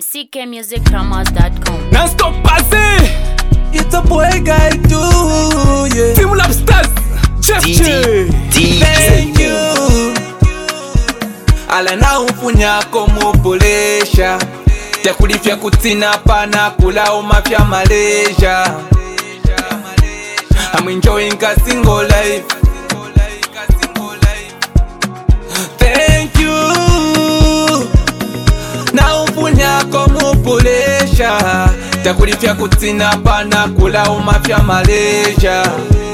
ckmusicpromos.com. Non-stop passé. It's a boy guy too, yeah. Team Lobsters. Jeff J. Thank you. Ala na umfunya kumupulesha Tekulifya kutina pana kula umafya Malaysia. I'm enjoying a single life. Thank you. Na umfunya kumupulesha Tekulifya kutina pana kula umafya Malaysia.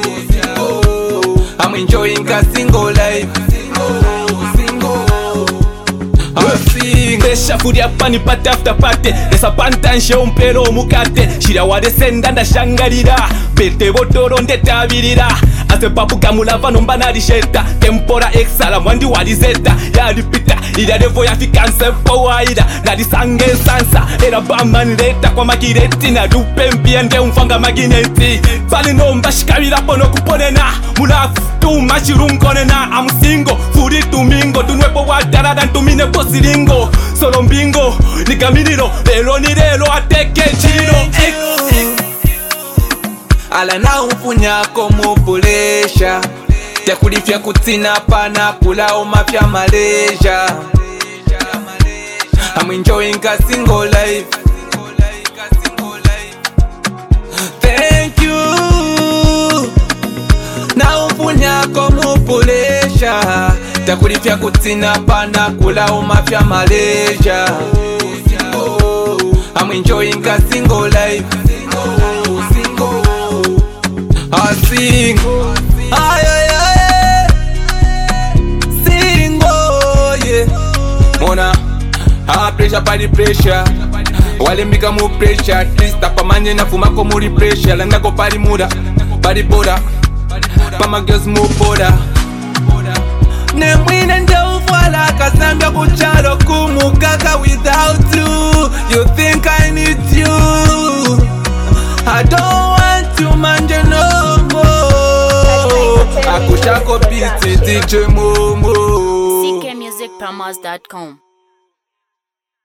I'm enjoying a single life. Shafuri apani pate after pate Nesa pantanshe umpero umukate Shira wade senda ndashangarira Bete botoro ndetabirira Ase papuka mulava nomba narisheta Tempora exala mwandi walizeta Yaripita ila revo ya fikanse powaida Nadisange sansa era baman leta kwa magireti Na dupe mpiende umfanga magineti Fali nomba shikabira pono kuponena Mulafu tumashirunkonena I'm single, furi tumingo Tunwepo wadarada ntumine posilingo Solo mbingo, nikaminiro Lelo ni lelo ateke chino Ala na umfunya kumupulesha Tekulifya kutina pana kula umafya Malaysia. I'm enjoying a single life. Thank you. Na umfunya kumupulesha Tekulifya kutina pana kula umafya Malaysia. I'm enjoying a single life. I sing, ay ay ay, sing oh yeah. Mona, ha pressure by the pressure. Wale mika mu pressure, trista pa manje na fuma ko muri pressure. Langa ko pari muda, pari boda, pa ma girls mu boda. Ne mwine njau fwala kasambia kuchalo kumukaka without you. You think I need you? I don't want you manje no more. Akushako piti DJ Momo. ckmusicpromos.com.